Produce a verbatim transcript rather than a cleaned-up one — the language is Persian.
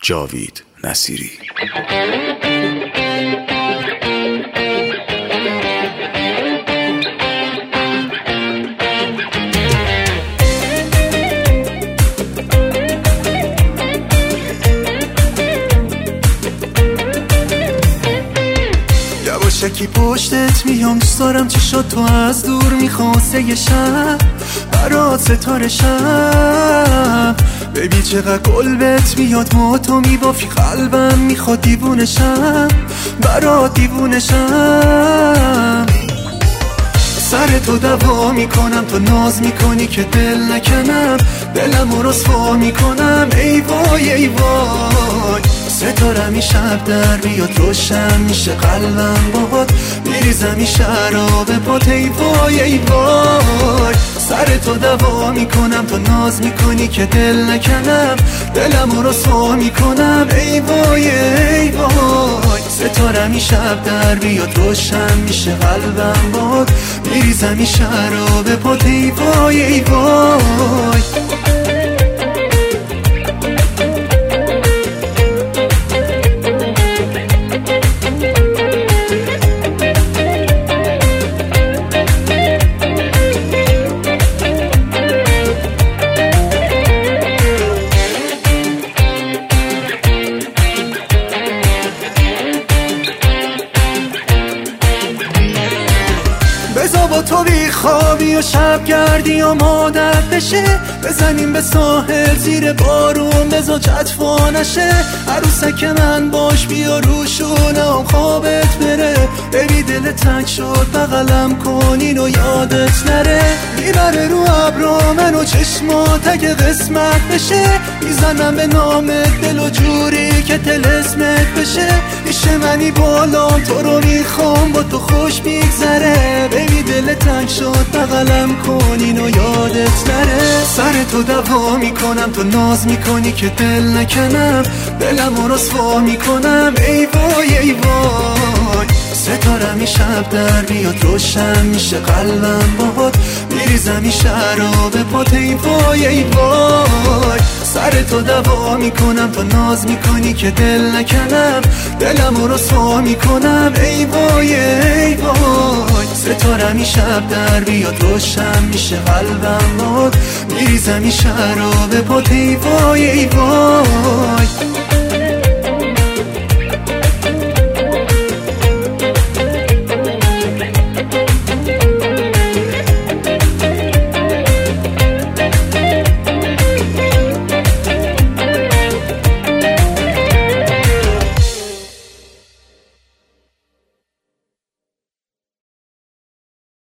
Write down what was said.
جاوید نصیری. یکی پشتت میام، دوست دارم چشات تو از دور میخواسته یه شب برات ستاره شب. ببین چقدر قلبت میاد، ما تو میبافی قلبم میخواد دیوونه شم، برات دیوونه شم. سر تو دوا میکنم، تو ناز میکنی که دل نکنم، دلم رو رسوا میکنم. ای وای ای وای، ستارم این شب در بیاد، روشن میشه قلبم باهات، میریزم این شراب پات. ای وای ای وای، سر تو دوا میکنم، تو ناز میکنی که دل نکنم، دلم رو رسوا میکنم. ای وای ای وای، ستارم این شب در بیاد، روشن میشه قلبم باهات، میریزم این شراب پات. ای وای ای وای. بزا با تو بی خوابی و شب گردی و مادت بشه، بزنیم به ساحل زیر بارون، بزا جتفا نشه. عروسک من باش بیا روشونم خوابت بره، ببی دل تنگ شد بغلم کنین و یادت نره. میبره رو ابرو منو چشمات اگه قسمت بشه، میزنم به نامت دل و جوری که طلسمت بشه. ایشه منی بالام تو رو میخوام، با تو خوش میگذره، ببی دل تنگ شد بغلم کنین و یادت نره. سر تو دوا میکنم، تو ناز میکنی که دل نکنم، دلم رو رسوا میکنم. ای وای ای وای، ستارم این شب در بیاد، روشن میشه قلبم باهات، میریزم این شراب پات. ای وای ای وای، سر تو دوا میکنم، تو ناز میکنی که دل نکنم، دلم رو رسوا میکنم. ای وای ای وای، ستارم این شب در بیاد، روشن میشه قلبم باهات، میریزم این شراب پات. ای وای ای وای.